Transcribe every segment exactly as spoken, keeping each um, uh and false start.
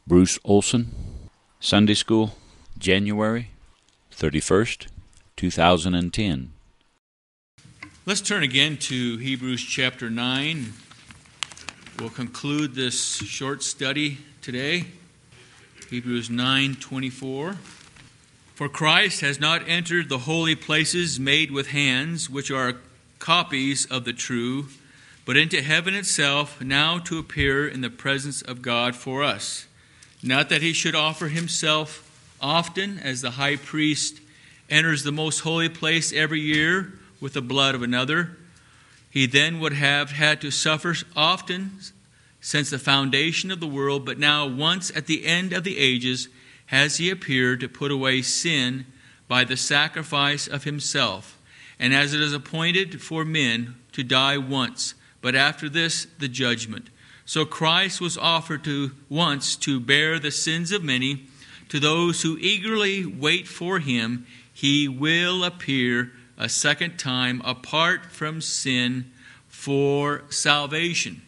Bruce Olson, Sunday School, January thirty-first, two thousand ten. Let's turn again to Hebrews chapter nine. We'll conclude this short study today. Hebrews nine twenty-four. For Christ has not entered the holy places made with hands, which are copies of the true, but into heaven itself, now to appear in the presence of God for us. Not that he should offer himself often, as the high priest enters the most holy place every year with the blood of another. He then would have had to suffer often since the foundation of the world, but now once at the end of the ages has he appeared to put away sin by the sacrifice of himself. And as it is appointed for men to die once, but after this the judgment. So Christ was offered to once to bear the sins of many. To those who eagerly wait for him, he will appear a second time apart from sin for salvation.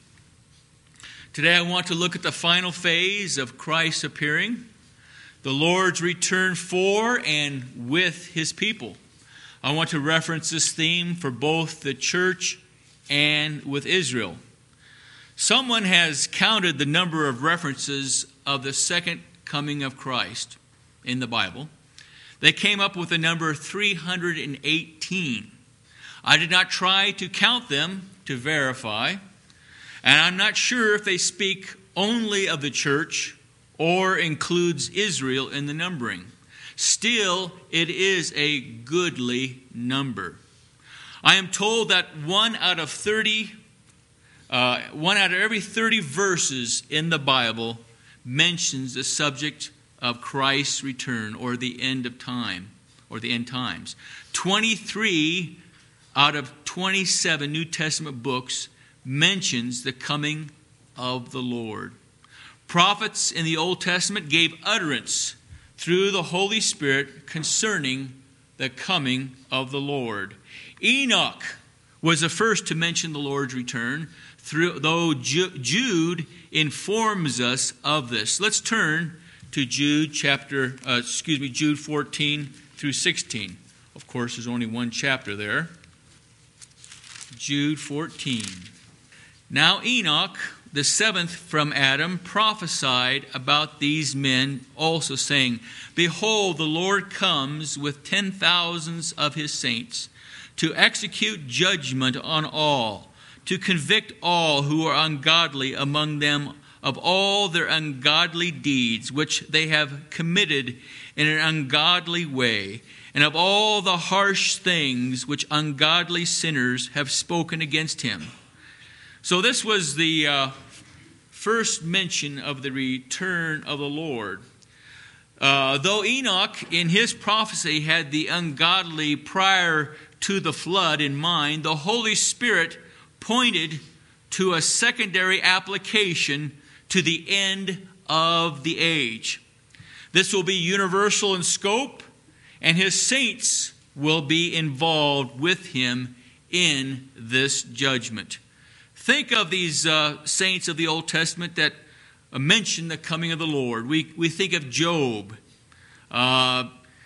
Today I want to look at the final phase of Christ's appearing, the Lord's return for and with his people. I want to reference this theme for both the church and with Israel. Someone has counted the number of references of the second coming of Christ in the Bible. They came up with the number three hundred eighteen. I did not try to count them to verify, and I'm not sure if they speak only of the church or includes Israel in the numbering. Still, it is a goodly number. I am told that one out of thirty, uh, one out of every thirty verses in the Bible mentions the subject of Christ's return or the end of time or the end times. twenty-three out of twenty-seven New Testament books mentions the coming of the Lord. Prophets in the Old Testament gave utterance through the Holy Spirit concerning the coming of the Lord. Enoch was the first to mention the Lord's return, through, though Jude informs us of this. Let's turn to Jude chapter, uh, excuse me, Jude fourteen through sixteen. Of course, there's only one chapter there. Jude fourteen. Now Enoch, the seventh from Adam, prophesied about these men also, saying, Behold, the Lord comes with ten thousands of his saints, to execute judgment on all, to convict all who are ungodly among them of all their ungodly deeds which they have committed in an ungodly way, and of all the harsh things which ungodly sinners have spoken against him. So this was the uh, first mention of the return of the Lord. Uh, though Enoch, in his prophecy, had the ungodly prior to the flood in mind, the Holy Spirit pointed to a secondary application to the end of the age. This will be universal in scope, and his saints will be involved with him in this judgment. Think of these uh, saints of the Old Testament that uh, mention the coming of the Lord. We, we think of Job. Uh,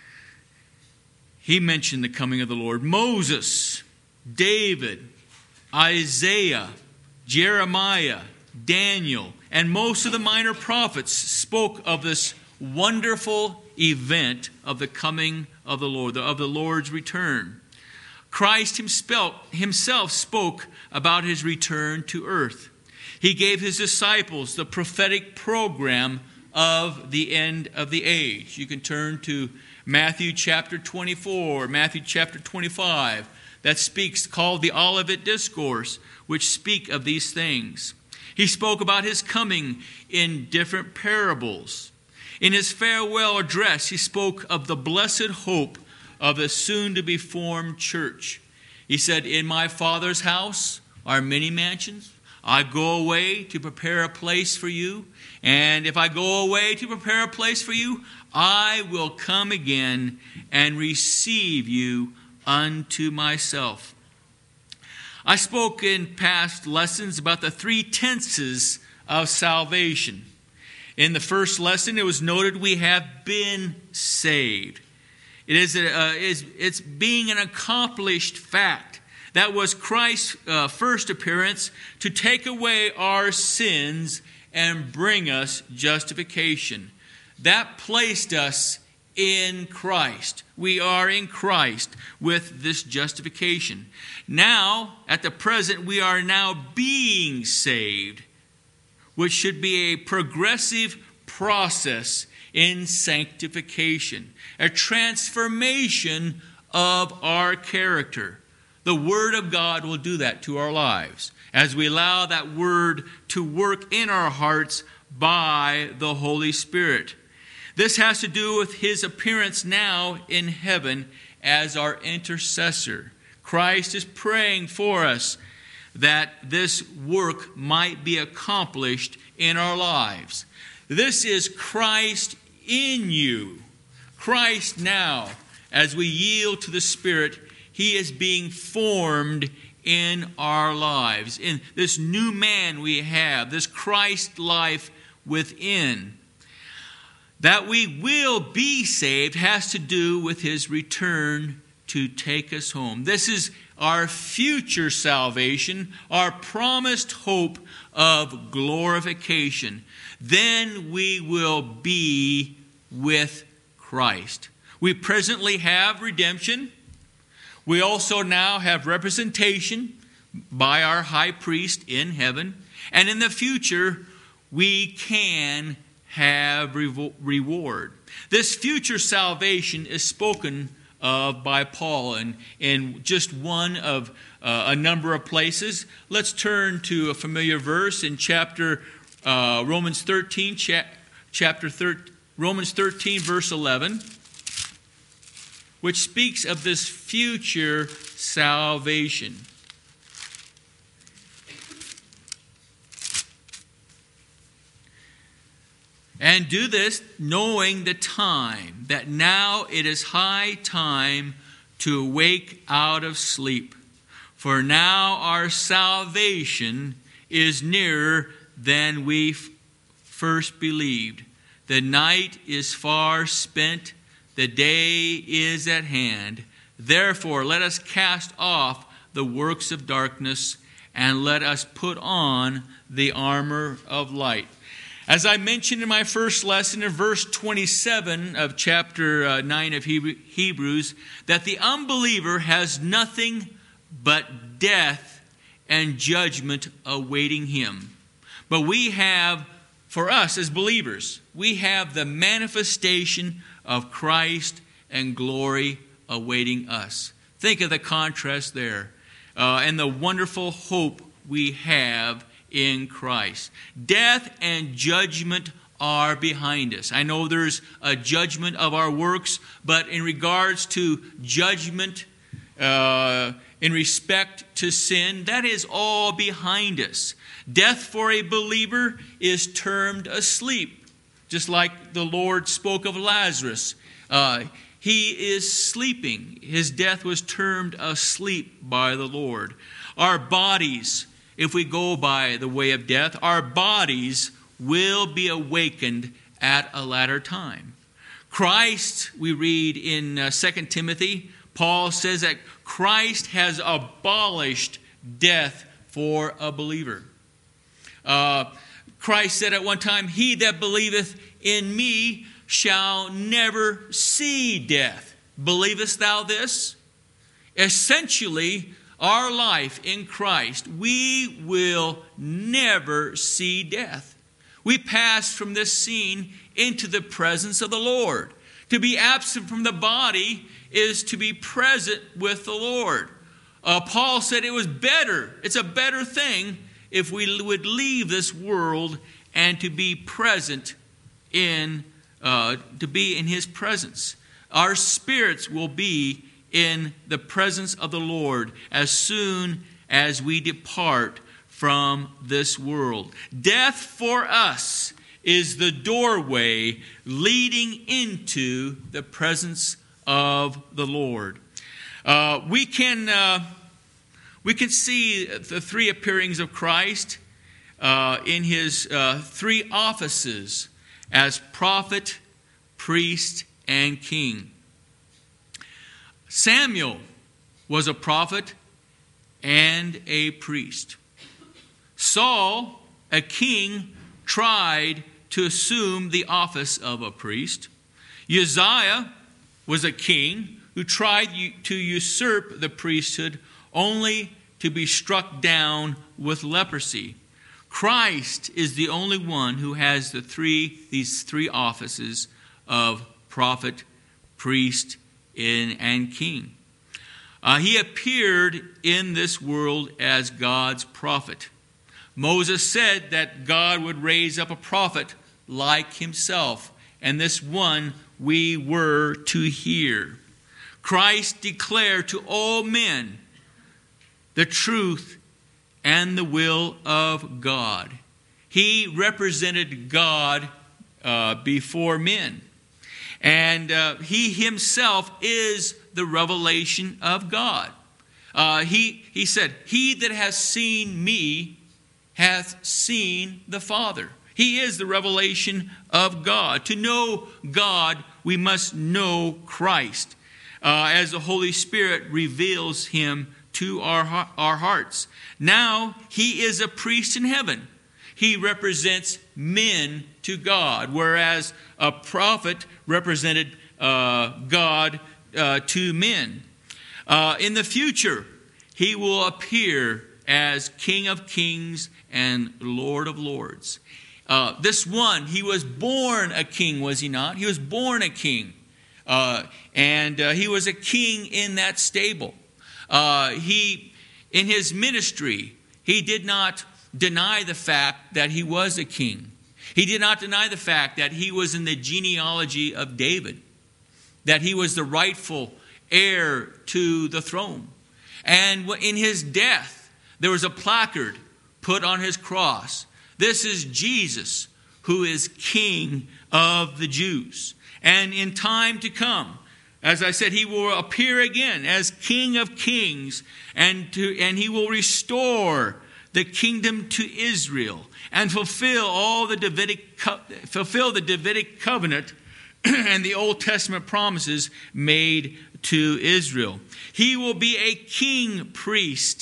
he mentioned the coming of the Lord. Moses, David, Isaiah, Jeremiah, Daniel, and most of the minor prophets spoke of this wonderful event of the coming of the Lord, of the Lord's return. Christ himself spoke about his return to earth. He gave his disciples the prophetic program of the end of the age. You can turn to Matthew chapter twenty-four, Matthew chapter twenty-five, that speaks, called the Olivet Discourse, which speak of these things. He spoke about his coming in different parables. In his farewell address, he spoke of the blessed hope of the soon-to-be formed church. He said, In my Father's house are many mansions. I go away to prepare a place for you. And if I go away to prepare a place for you, I will come again and receive you unto myself. I spoke in past lessons about the three tenses of salvation. In the first lesson, it was noted we have been saved. It is, a, uh, is it's being an accomplished fact. That was Christ's uh, first appearance to take away our sins and bring us justification. That placed us in Christ. We are in Christ with this justification. Now, at the present, we are now being saved, which should be a progressive process in sanctification, a transformation of our character. The Word of God will do that to our lives as we allow that Word to work in our hearts by the Holy Spirit. This has to do with His appearance now in heaven as our intercessor. Christ is praying for us that this work might be accomplished in our lives. This is Christ in you. Christ now, as we yield to the Spirit, He is being formed in our lives. In this new man we have, this Christ life within. That we will be saved has to do with His return to take us home. This is our future salvation, our promised hope of glorification. Then we will be with Christ. We presently have redemption. We also now have representation by our high priest in heaven. And in the future, we can have reward. This future salvation is spoken of by Paul in, in just one of uh, a number of places. Let's turn to a familiar verse in chapter uh, Romans thirteen, cha- chapter thirteen, Romans thirteen, verse eleven, which speaks of this future salvation. And do this knowing the time, that now it is high time to awake out of sleep. For now our salvation is nearer than we f- first believed. The night is far spent, the day is at hand. Therefore let us cast off the works of darkness, and let us put on the armor of light. As I mentioned in my first lesson in verse twenty-seven of chapter nine of Hebrews, that the unbeliever has nothing but death and judgment awaiting him. But we have, for us as believers, we have the manifestation of Christ and glory awaiting us. Think of the contrast there uh, and the wonderful hope we have in Christ. Death and judgment are behind us. I know there's a judgment of our works, but in regards to judgment, uh, in respect to sin, that is all behind us. Death for a believer is termed asleep, just like the Lord spoke of Lazarus. Uh, he is sleeping. His death was termed asleep by the Lord. Our bodies, if we go by the way of death, our bodies will be awakened at a latter time. Christ, we read in uh, Second Timothy, Paul says that Christ has abolished death for a believer. Uh, Christ said at one time, "He that believeth in me shall never see death." Believest thou this? Essentially, our life in Christ, we will never see death. We pass from this scene into the presence of the Lord. To be absent from the body is to be present with the Lord. Uh, Paul said it was better, it's a better thing if we would leave this world and to be present in, uh, to be in His presence. Our spirits will be in the presence of the Lord as soon as we depart from this world. Death for us is the doorway leading into the presence of the Lord. Uh, we can uh, we can see the three appearings of Christ uh, in His uh, three offices as prophet, priest, and king. Samuel was a prophet and a priest. Saul, a king, tried to assume the office of a priest. Uzziah was a king who tried to usurp the priesthood only to be struck down with leprosy. Christ is the only one who has the three these three offices of prophet, priest, and king. Uh, he appeared in this world as God's prophet. Moses said that God would raise up a prophet like himself, and this one we were to hear. Christ declared to all men the truth and the will of God. He represented God uh, before men. And uh, he himself is the revelation of God. Uh, he, he said, "He that has seen me hath seen the Father." He is the revelation of God. To know God, we must know Christ, uh, as the Holy Spirit reveals him to our, our hearts. Now, he is a priest in heaven. He represents men to God, whereas a prophet represented uh, God uh, to men. Uh, in the future, he will appear as King of Kings and Lord of Lords. Uh, this one, he was born a king, was he not? He was born a king. Uh, and uh, he was a king in that stable. Uh, he, in his ministry, he did not deny the fact that he was a king. He did not deny the fact that he was in the genealogy of David, that he was the rightful heir to the throne. And in his death, there was a placard put on his cross. This is Jesus, who is King of the Jews. And in time to come, as I said, he will appear again as King of Kings, and to and he will restore the kingdom to Israel and fulfill all the Davidic fulfill the Davidic covenant and the Old Testament promises made to Israel. He will be a king priest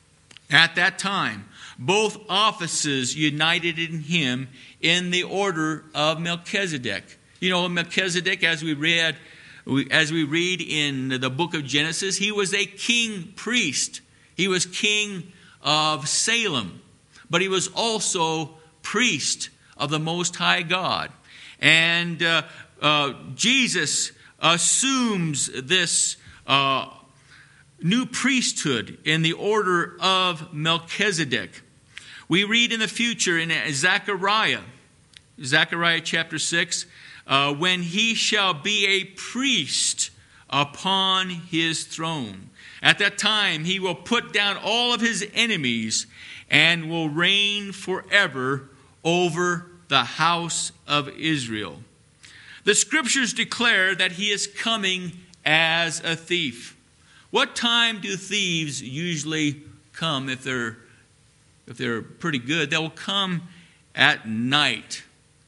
at that time. Both offices united in him in the order of Melchizedek. You know, Melchizedek, as we read, as we read in the book of Genesis, he was a king priest. He was king of Salem, but he was also priest of the Most High God. And uh, uh, Jesus assumes this uh, new priesthood in the order of Melchizedek. We read in the future in Zechariah, Zechariah chapter six, uh, when he shall be a priest upon his throne. At that time, he will put down all of his enemies and will reign forever over the house of Israel. The scriptures declare that he is coming as a thief. What time do thieves usually come if they're If they're pretty good? They'll come at night.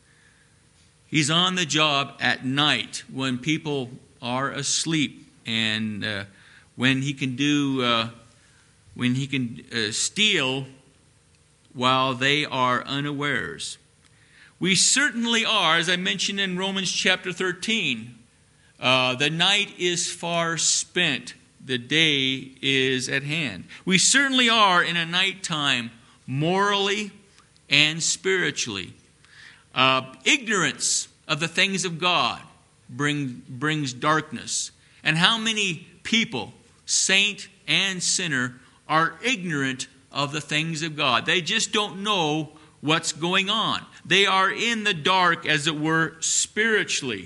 He's on the job at night when people are asleep, and uh, when he can do, uh, when he can uh, steal while they are unawares. We certainly are, as I mentioned in Romans chapter thirteen. Uh, the night is far spent; the day is at hand. We certainly are in a nighttime, morally and spiritually. Uh, ignorance of the things of God bring, brings darkness. And how many people, saint and sinner, are ignorant of the things of God? They just don't know what's going on. They are in the dark, as it were, spiritually.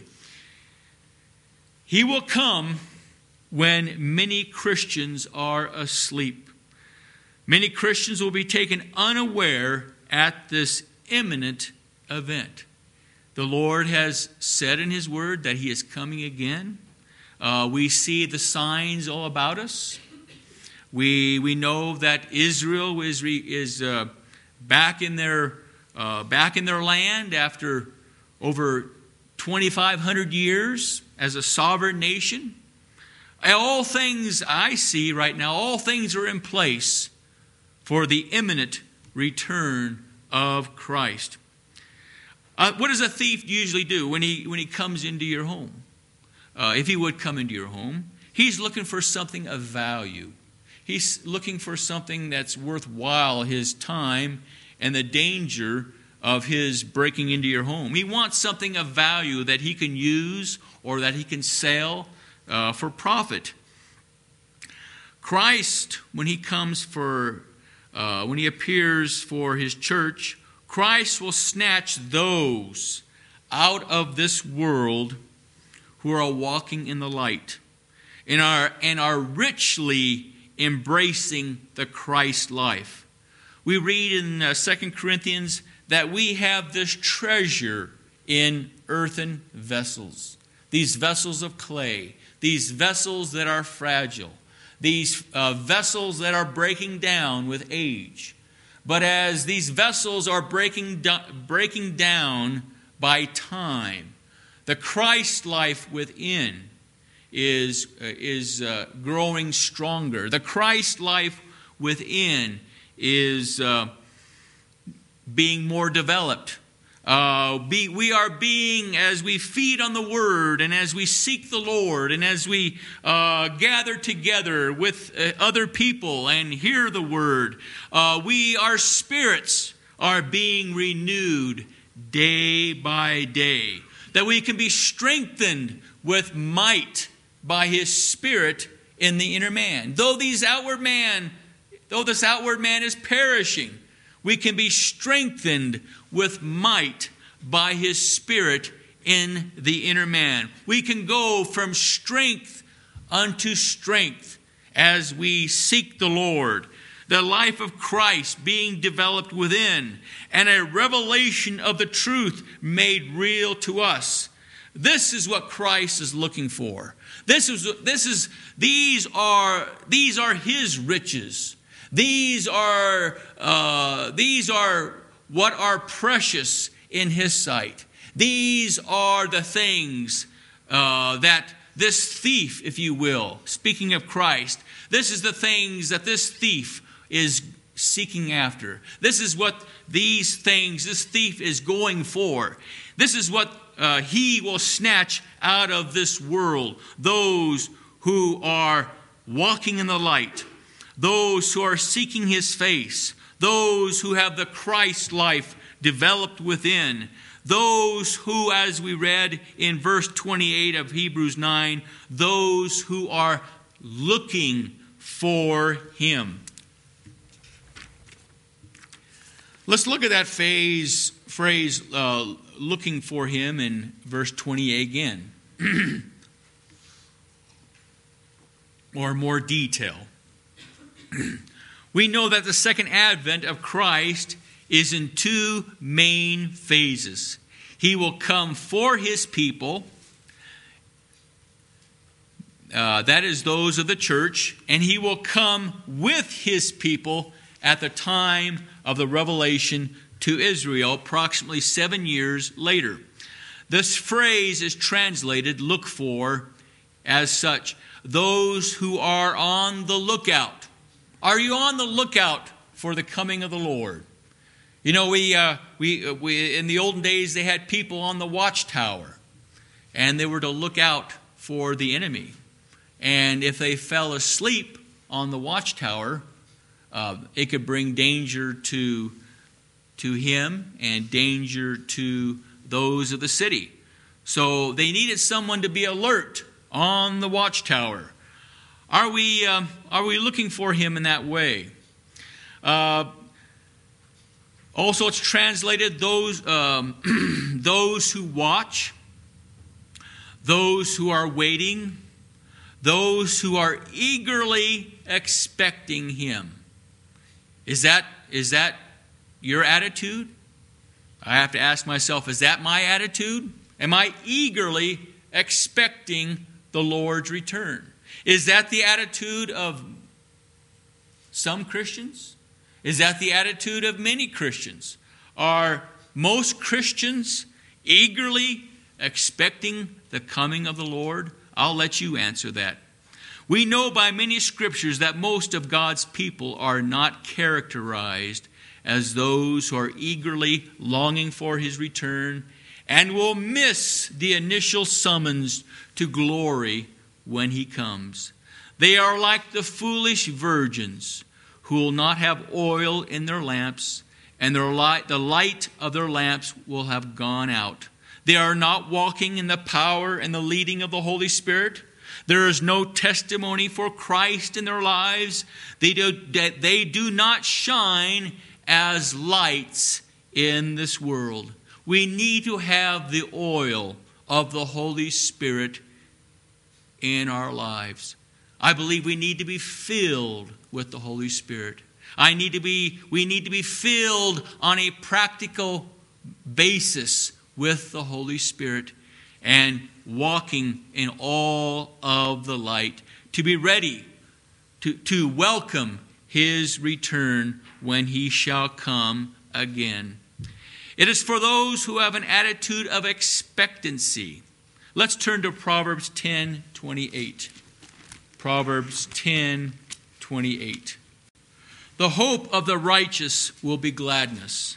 He will come when many Christians are asleep. Many Christians will be taken unaware at this imminent event. The Lord has said in His Word that He is coming again. Uh, we see the signs all about us. We we know that Israel is is uh, back in their uh, back in their land after over twenty-five hundred years as a sovereign nation. All things I see right now, all things are in place for the imminent return of Christ. Uh, what does a thief usually do when he when he comes into your home? Uh, if he would come into your home, he's looking for something of value. He's looking for something that's worthwhile his time and the danger of his breaking into your home. He wants something of value that he can use or that he can sell uh, for profit. Christ, when he comes for, uh, when he appears for his church, Christ will snatch those out of this world who are walking in the light and are, and are richly embracing the Christ life. We read in uh, Second Corinthians that we have this treasure in earthen vessels. These vessels of clay. These vessels that are fragile. These uh, vessels that are breaking down with age. But as these vessels are breaking, do- breaking down by time, the Christ life within is, uh, is uh, growing stronger. The Christ life within is uh, being more developed. Uh, be, we are being, as we feed on the Word and as we seek the Lord and as we uh, gather together with uh, other people and hear the Word, uh, we, our spirits are being renewed day by day. That we can be strengthened with might by His Spirit in the inner man. Though these outward man, though this outward man is perishing, we can be strengthened with might by His Spirit in the inner man. We can go from strength unto strength as we seek the Lord. The life of Christ being developed within, and a revelation of the truth made real to us. This is what Christ is looking for. This is this is these are these are His riches. These are uh, these are what are precious in His sight. These are the things uh, that this thief, if you will, speaking of Christ, this is the things that this thief is seeking after. This is what these things, this thief is going for. This is what uh, he will snatch out of this world. Those who are walking in the light. Those who are seeking His face. Those who have the Christ life developed within. Those who, as we read in verse twenty-eight of Hebrews nine, those who are looking for Him. Let's look at that phase, phrase, uh, looking for Him, in verse twenty-eight again. Or more detail. We know that the second advent of Christ is in two main phases. He will come for His people, uh, that is those of the church, and He will come with His people at the time of the revelation to Israel, approximately seven years later. This phrase is translated, look for, as such, those who are on the lookout. Are you on the lookout for the coming of the Lord? You know, we, uh, we, we in the olden days, they had people on the watchtower, and they were to look out for the enemy. And if they fell asleep on the watchtower, uh, it could bring danger to, to him and danger to those of the city. So they needed someone to be alert on the watchtower. Are we, uh, are we looking for Him in that way? Uh, also, it's translated those, um, those who watch, those who are waiting, those who are eagerly expecting Him. Is that, is that your attitude? I have to ask myself, is that my attitude? Am I eagerly expecting the Lord's return? Is that the attitude of some Christians? Is that the attitude of many Christians? Are most Christians eagerly expecting the coming of the Lord? I'll let you answer that. We know by many scriptures that most of God's people are not characterized as those who are eagerly longing for his return and will miss the initial summons to glory when he comes. They are like the foolish virgins who will not have oil in their lamps, and their light, the light of their lamps will have gone out. They are not walking in the power and the leading of the Holy Spirit. There is no testimony for Christ in their lives. They do, they do not shine as lights in this world. We need to have the oil of the Holy Spirit in our lives. I believe we need to be filled with the Holy Spirit. I need to be, we need to be filled on a practical basis with the Holy Spirit and walking in all of the light to be ready to, to welcome his return when he shall come again. It is for those who have an attitude of expectancy. Let's turn to Proverbs ten twenty-eight. Proverbs ten twenty-eight. The hope of the righteous will be gladness,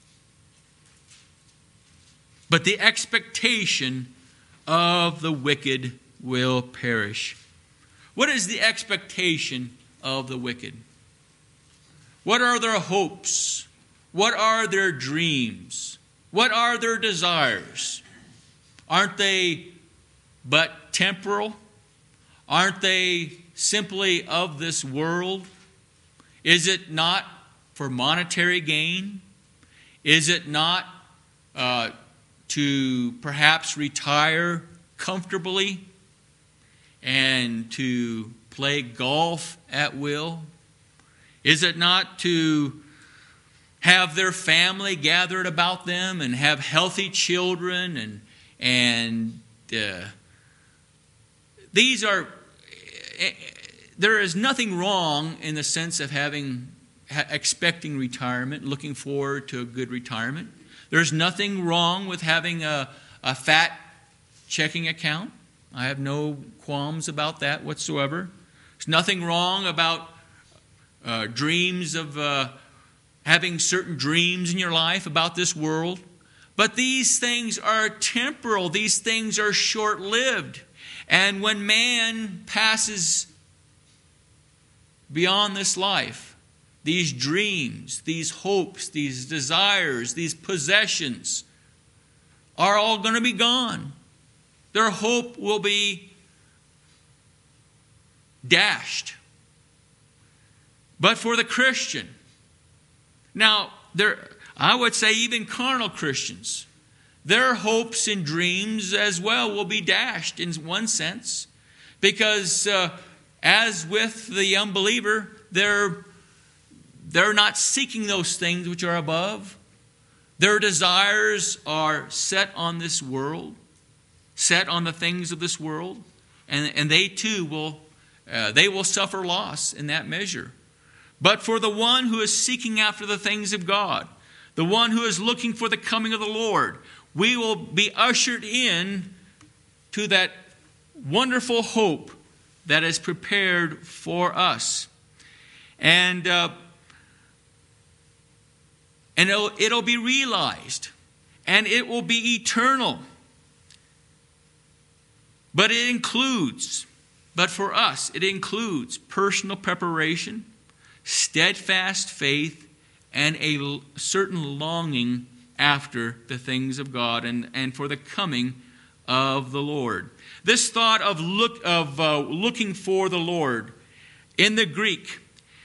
but the expectation of the wicked will perish. What is the expectation of the wicked? What are their hopes? What are their dreams? What are their desires? Aren't they but temporal? Aren't they simply of this world? Is it not for monetary gain? Is it not uh, to perhaps retire comfortably and to play golf at will? Is it not to have their family gathered about them and have healthy children? And and uh, these are, there is nothing wrong in the sense of having, expecting retirement, looking forward to a good retirement. There's nothing wrong with having a, a fat checking account. I have no qualms about that whatsoever. There's nothing wrong about uh, dreams of uh, having certain dreams in your life about this world. But these things are temporal. These things are short-lived. And when man passes beyond this life, these dreams, these hopes, these desires, these possessions are all going to be gone. Their hope will be dashed. But for the Christian, now, there, I would say even carnal Christians, their hopes and dreams as well will be dashed in one sense. Because uh, as with the unbeliever, they're, they're not seeking those things which are above. Their desires are set on this world, set on the things of this world. And, and they too will, uh, they will suffer loss in that measure. But for the one who is seeking after the things of God, the one who is looking for the coming of the Lord, we will be ushered in to that wonderful hope that is prepared for us. And, uh, and it'll, it'll be realized, and it will be eternal. But it includes, but for us, it includes personal preparation, steadfast faith, and a certain longing after the things of God and, and for the coming of the Lord. This thought of look of uh, looking for the Lord in the Greek,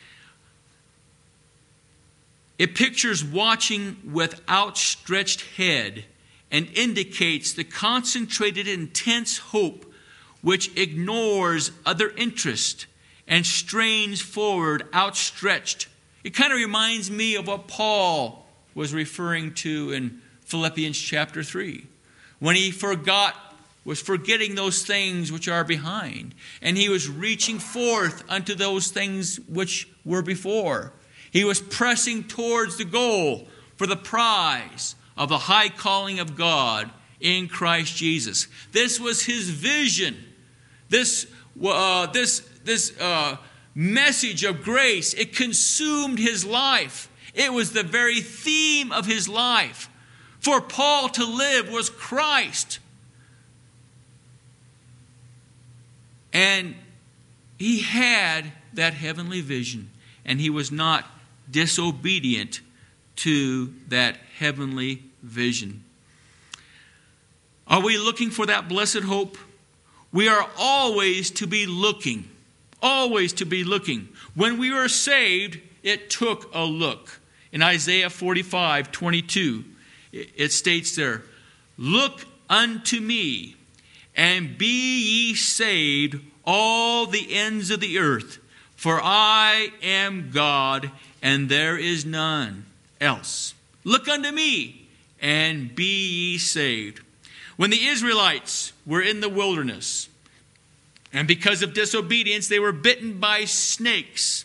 it pictures watching with outstretched head and indicates the concentrated, intense hope which ignores other interest and strains forward, outstretched. It kind of reminds me of what Paul was referring to in Philippians chapter three. When he forgot, was forgetting those things which are behind. And he was reaching forth unto those things which were before. He was pressing towards the goal for the prize of the high calling of God in Christ Jesus. This was his vision. This, uh, this, this uh, message of grace, it consumed his life. It was the very theme of his life. For Paul to live was Christ. And he had that heavenly vision, and he was not disobedient to that heavenly vision. Are we looking for that blessed hope? We are always to be looking. Always to be looking. When we were saved, it took a look. In Isaiah forty-five twenty-two, it states there, "Look unto me, and be ye saved, all the ends of the earth, for I am God, and there is none else. Look unto me, and be ye saved." When the Israelites were in the wilderness, and because of disobedience, they were bitten by snakes,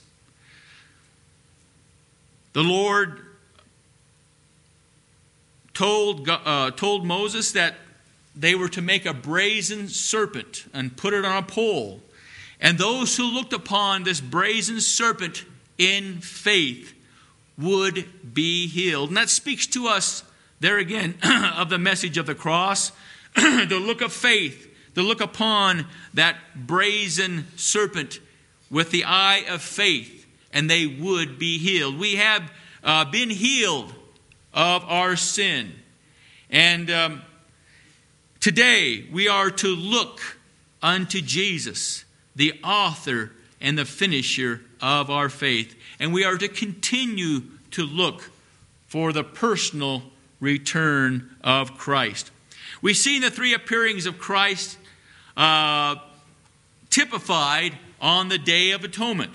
the Lord told, uh, told Moses that they were to make a brazen serpent and put it on a pole. And those who looked upon this brazen serpent in faith would be healed. And that speaks to us there again of the message of the cross. The look of faith, the look upon that brazen serpent with the eye of faith, and they would be healed. We have uh, been healed of our sin. And um, today we are to look unto Jesus, the author and the finisher of our faith. And we are to continue to look for the personal return of Christ. We see the three appearings of Christ uh, typified on the Day of Atonement.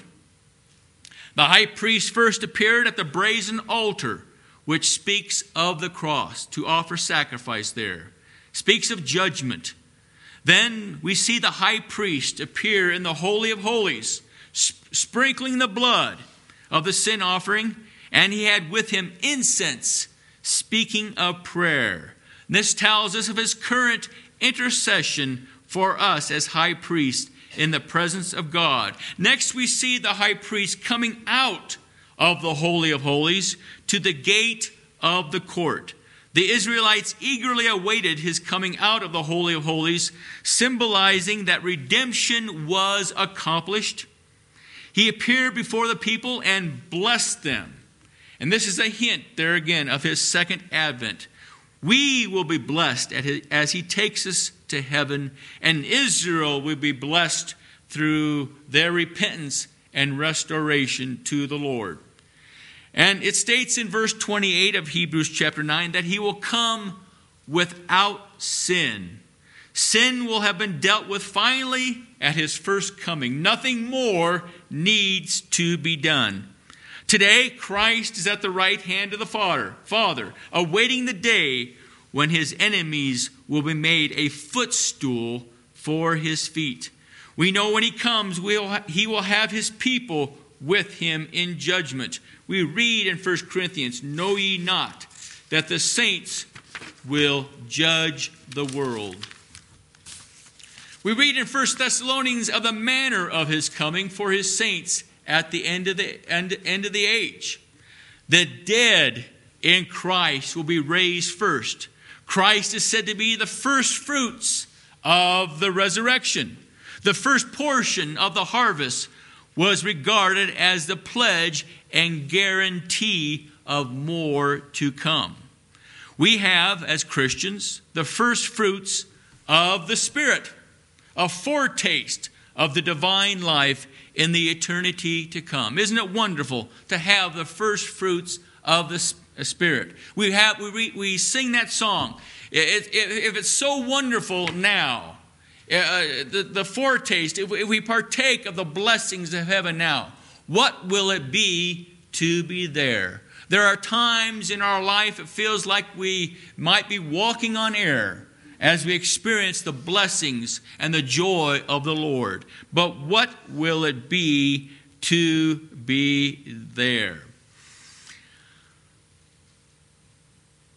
The high priest first appeared at the brazen altar, which speaks of the cross, to offer sacrifice there. Speaks of judgment. Then we see the high priest appear in the Holy of Holies, sp- sprinkling the blood of the sin offering, and he had with him incense, speaking of prayer. This tells us of his current intercession for us as high priest in the presence of God. Next, we see the high priest coming out of the Holy of Holies to the gate of the court. The Israelites eagerly awaited his coming out of the Holy of Holies, symbolizing that redemption was accomplished. He appeared before the people and blessed them. And this is a hint there again of his second advent. We will be blessed as he takes us to heaven, and Israel will be blessed through their repentance and restoration to the Lord. And it states in verse twenty-eight of Hebrews chapter nine that he will come without sin. Sin will have been dealt with finally at his first coming. Nothing more needs to be done. Today, Christ is at the right hand of the Father, Father, awaiting the day when his enemies will be made a footstool for his feet. We know when he comes, we'll ha- he will have his people with him in judgment. We read in First Corinthians, "Know ye not that the saints will judge the world?" We read in First Thessalonians of the manner of his coming for his saints at the end of the end, end of the age. The dead in Christ will be raised first. Christ is said to be the first fruits of the resurrection. The first portion of the harvest was regarded as the pledge and guarantee of more to come. We have, as Christians, the first fruits of the Spirit, a foretaste of the divine life in the eternity to come. Isn't it wonderful to have the first fruits of the Spirit? We have we re, we sing that song. If, if, if it's so wonderful now, uh, the, the foretaste, if, if we partake of the blessings of heaven now, what will it be to be there? There are times in our life it feels like we might be walking on air as we experience the blessings and the joy of the Lord. But what will it be to be there?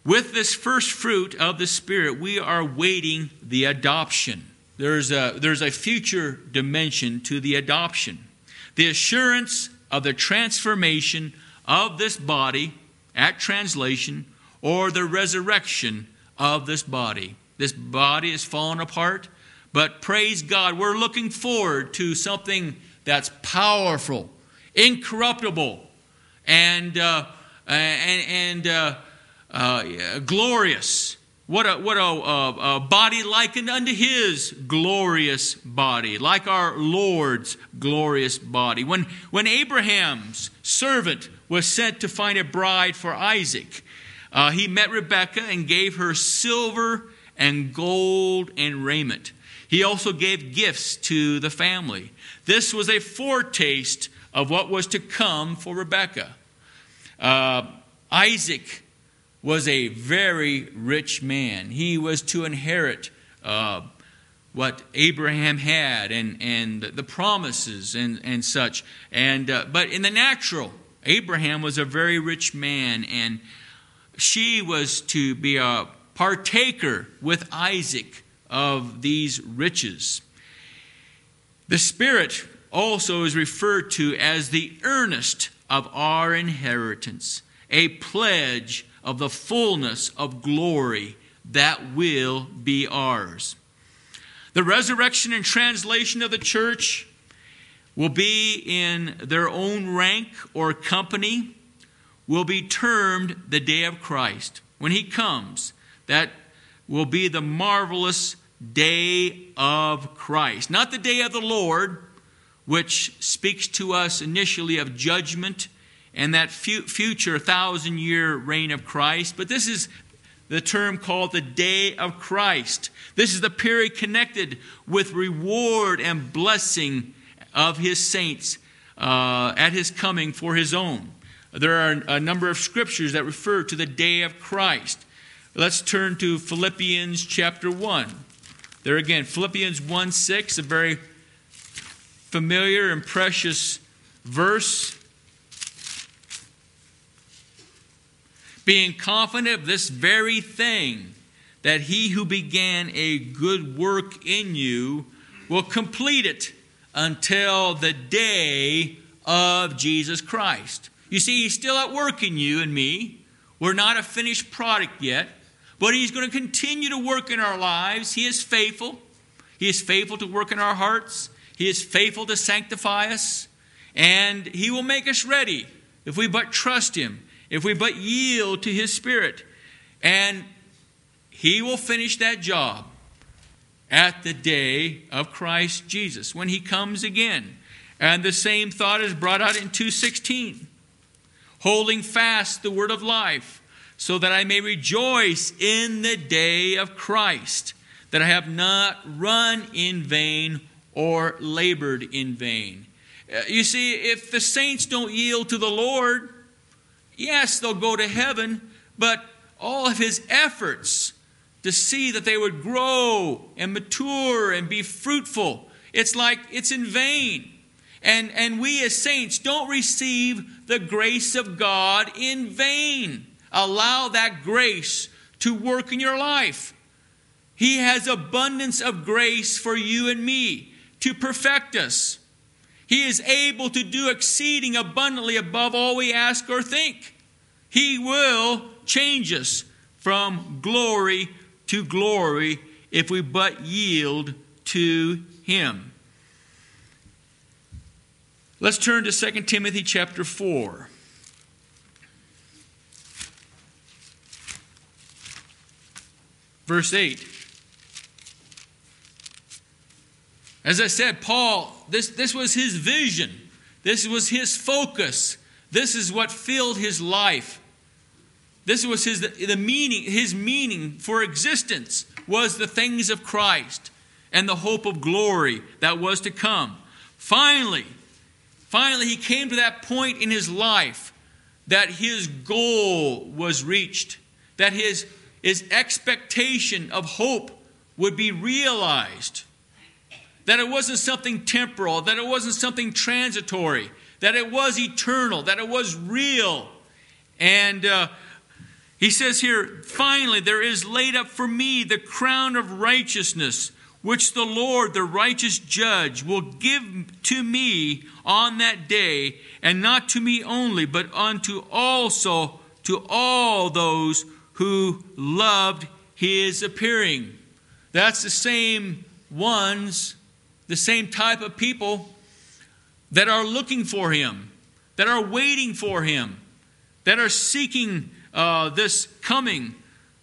with this first fruit of the Spirit, we are waiting the adoption. There's a, there's a future dimension to the adoption. The assurance of the transformation of this body at translation, or the resurrection of this body. This body is fallen apart, but praise God, we're looking forward to something that's powerful, incorruptible, and uh, and, and uh, uh, glorious. What a what a, a, a body likened unto His glorious body, like our Lord's glorious body. When when Abraham's servant was sent to find a bride for Isaac, uh, he met Rebekah and gave her silver and gold and raiment. He also gave gifts to the family. This was a foretaste of what was to come for Rebekah. Uh, Isaac was a very rich man. He was to inherit uh, what Abraham had and, and the promises and, and such. And uh, but in the natural, Abraham was a very rich man, and she was to be a partaker with Isaac of these riches. The Spirit also is referred to as the earnest of our inheritance, a pledge of the fullness of glory that will be ours. The resurrection and translation of the church will be in their own rank or company, will be termed the day of Christ. When He comes, that will be the marvelous day of Christ. Not the day of the Lord, which speaks to us initially of judgment and that future thousand-year reign of Christ. But this is the term called the day of Christ. This is the period connected with reward and blessing of His saints uh, at His coming for His own. There are a number of scriptures that refer to the day of Christ. Let's turn to Philippians chapter one. There again, Philippians one six, a very familiar and precious verse. Being confident of this very thing, that He who began a good work in you will complete it until the day of Jesus Christ. You see, He's still at work in you and me. We're not a finished product yet, but He's going to continue to work in our lives. He is faithful. He is faithful to work in our hearts. He is faithful to sanctify us. And He will make us ready if we but trust Him, if we but yield to His Spirit. And He will finish that job at the day of Christ Jesus, when He comes again. And the same thought is brought out in two sixteen. Holding fast the word of life, so that I may rejoice in the day of Christ, that I have not run in vain or labored in vain. Uh, you see, if the saints don't yield to the Lord, yes, they'll go to heaven, but all of His efforts to see that they would grow and mature and be fruitful, it's like it's in vain. And, and we as saints don't receive the grace of God in vain. Allow that grace to work in your life. He has abundance of grace for you and me to perfect us. He is able to do exceeding abundantly above all we ask or think. He will change us from glory to glory if we but yield to Him. Let's turn to Second Timothy chapter four. Verse eight. As I said, Paul, this, this was his vision. This was his focus. This is what filled his life. This was his the, the meaning, his meaning for existence was the things of Christ and the hope of glory that was to come. Finally, Finally, he came to that point in his life that his goal was reached, that his, his expectation of hope would be realized, that it wasn't something temporal, that it wasn't something transitory, that it was eternal, that it was real. And uh, He says here, finally, there is laid up for me the crown of righteousness, which the Lord, the righteous judge, will give to me on that day, and not to me only, but unto also to all those who loved his appearing. That's the same ones, the same type of people that are looking for him, that are waiting for him, that are seeking uh, this coming,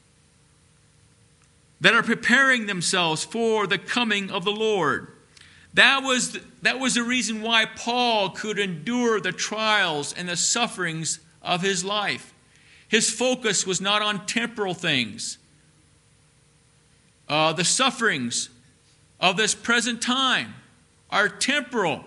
that are preparing themselves for the coming of the Lord. That was the, that was the reason why Paul could endure the trials and the sufferings of his life. His focus was not on temporal things. Uh, the sufferings of this present time are temporal,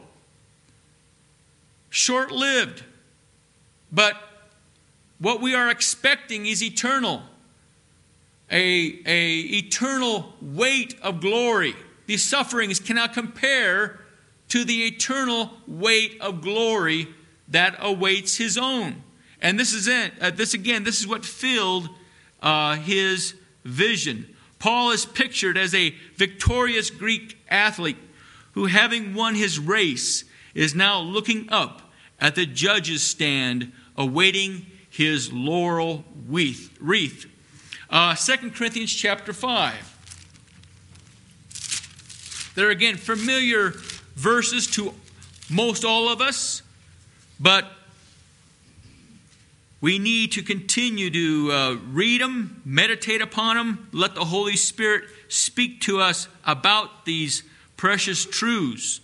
short-lived. But what we are expecting is eternal. A, a eternal weight of glory. These sufferings cannot compare to the eternal weight of glory that awaits his own. And this is it. Uh, this again, this is what filled uh, his vision. Paul is pictured as a victorious Greek athlete who, having won his race, is now looking up at the judge's stand, awaiting his laurel wreath. Uh, Second Corinthians chapter five. They're again familiar verses to most all of us, but we need to continue to uh, read them, meditate upon them, let the Holy Spirit speak to us about these precious truths.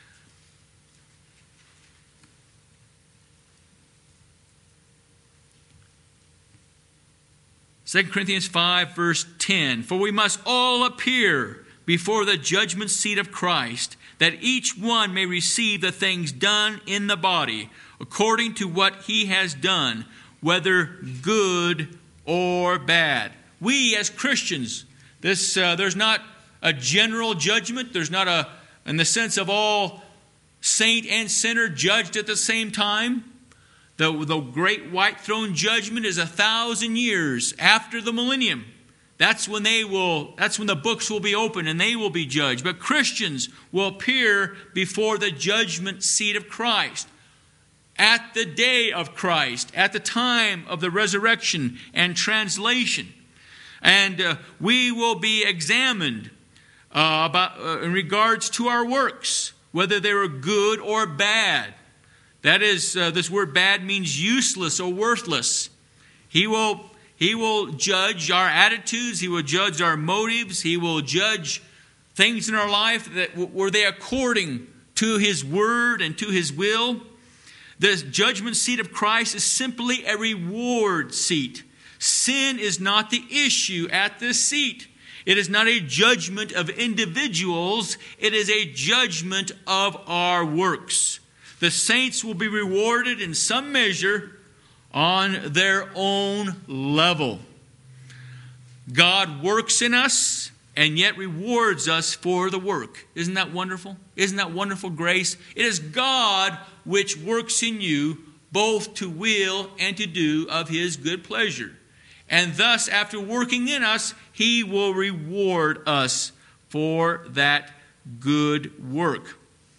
Second Corinthians five, verse ten. For we must all appear before the judgment seat of Christ, that each one may receive the things done in the body, according to what he has done, whether good or bad. We as Christians, this uh, there's not a general judgment. There's not a, in the sense of all saint and sinner judged at the same time. The, the great white throne judgment is a thousand years after the millennium. That's when they will, that's when the books will be opened and they will be judged. But Christians will appear before the judgment seat of Christ at the day of Christ, at the time of the resurrection and translation. And uh, we will be examined uh, about uh, in regards to our works, whether they were good or bad. That is, uh, this word bad means useless or worthless. He will, he will judge our attitudes. He will judge our motives. He will judge things in our life that were they according to his word and to his will. The judgment seat of Christ is simply a reward seat. Sin is not the issue at this seat. It is not a judgment of individuals. It is a judgment of our works. The saints will be rewarded in some measure on their own level. God works in us and yet rewards us for the work. Isn't that wonderful? Isn't that wonderful grace? It is God which works in you both to will and to do of his good pleasure. And thus, after working in us, he will reward us for that good work.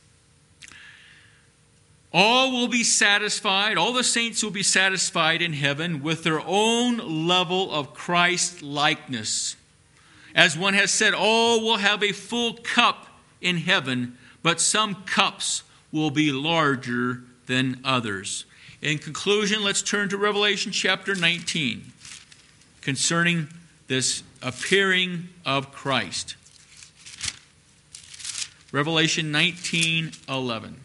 All will be satisfied, all the saints will be satisfied in heaven with their own level of Christ-likeness. As one has said, all will have a full cup in heaven, but some cups will be larger than others. In conclusion, let's turn to Revelation chapter nineteen concerning this appearing of Christ. Revelation nineteen eleven.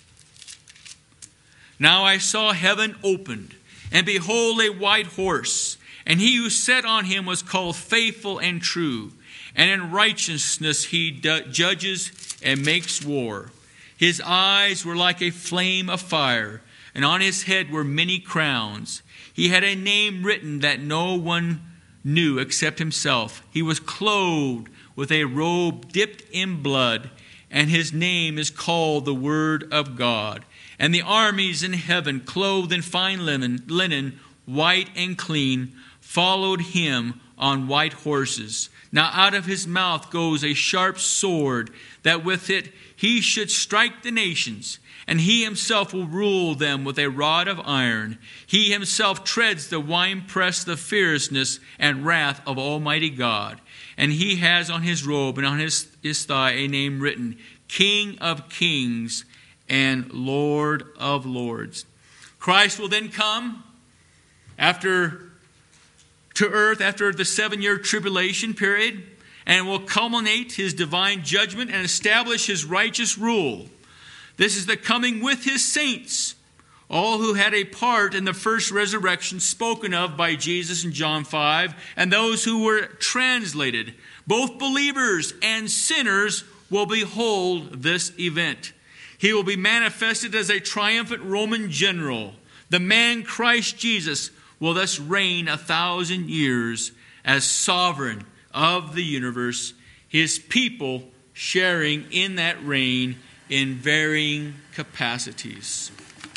Now I saw heaven opened, and behold, a white horse, and he who sat on him was called Faithful and True, and in righteousness he judges and makes war. His eyes were like a flame of fire, and on his head were many crowns. He had a name written that no one knew except himself. He was clothed with a robe dipped in blood, and his name is called the Word of God. And the armies in heaven, clothed in fine linen, linen, white and clean, followed him on white horses. Now out of his mouth goes a sharp sword, that with it he should strike the nations, and he himself will rule them with a rod of iron. He himself treads the winepress, the fierceness and wrath of Almighty God. And he has on his robe and on his, his thigh a name written, King of Kings and Lord of Lords. Christ will then come after to earth after the seven-year tribulation period, and will culminate his divine judgment and establish his righteous rule. This is the coming with his saints, all who had a part in the first resurrection spoken of by Jesus in John five, and those who were translated. Both believers and sinners will behold this event. He will be manifested as a triumphant Roman general. The man Christ Jesus will thus reign a thousand years as sovereign of the universe, his people sharing in that reign in varying capacities.